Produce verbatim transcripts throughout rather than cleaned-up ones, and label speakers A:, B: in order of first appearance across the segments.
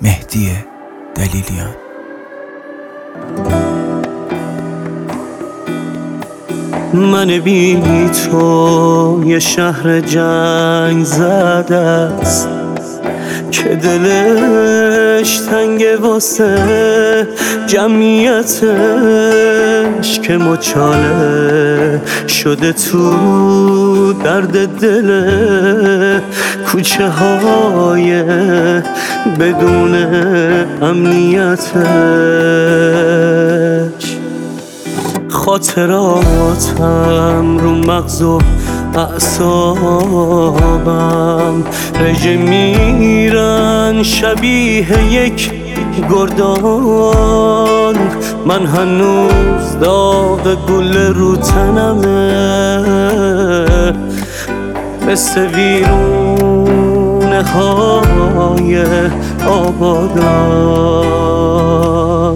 A: مهدی دلیلیان.
B: من بی تو یه شهر جنگ زده است که دلش تنگه واسه جمعیتش، که مچاله شده تو درد دل کوچه های بدون امنیتش. خاطراتم رو مغز و اعصابم رژه میرن شبیه یک گردان. من هنوز داغ گل رو تنمه، مثل ویرونه های آبادان.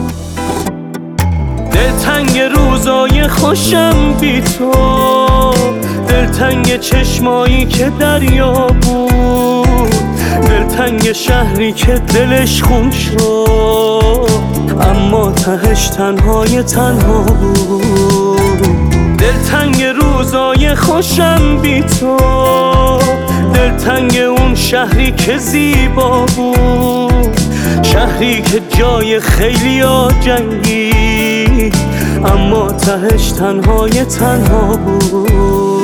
B: دلتنگ روزای خوشم بی تو، دلتنگ چشمایی که دریا بود، دلتنگ شهری که دلش خون شد اما تهش تنهای تنها بود. دلتنگ روزای خوشم بی تو، دلتنگ اون شهری که زیبا بود، شهری که جای خیلیا جنگی اما تهش تنهای تنها بود.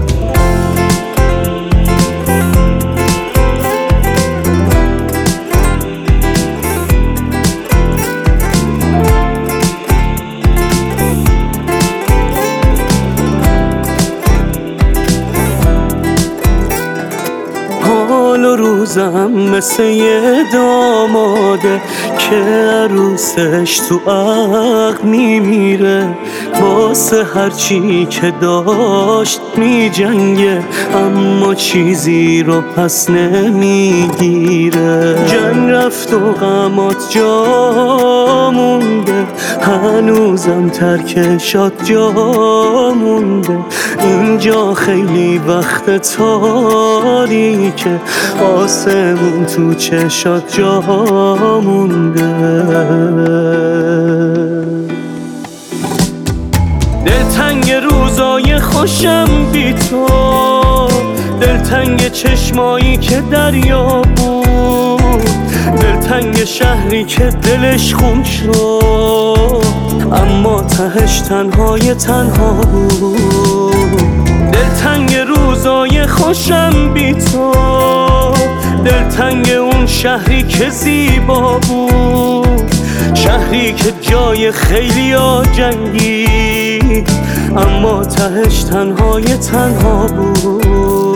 B: حال و روزم مثل یه داماده که عروسش تو عقد میمیره، واسه هرچی که داشت میجنگه اما چیزی رو پس نمیگیره. جنگ رفت و غمات جا مونده، هنوزم ترکشات جا مونده. اینجا خیلی وقت تاریکه، آسمون تو چشات جا مونده. دلتنگ روزای خوشم بی تو، دلتنگ چشمایی که دریا بود، دلتنگ شهری که دلش خون شد اما تهش تنهای تنها بود. دلتنگ روزای خوشم بی تو، دلتنگ اون شهری که زیبا بود، شهری که جای خیلیا جنگی اما تهش تنهای تنها بود.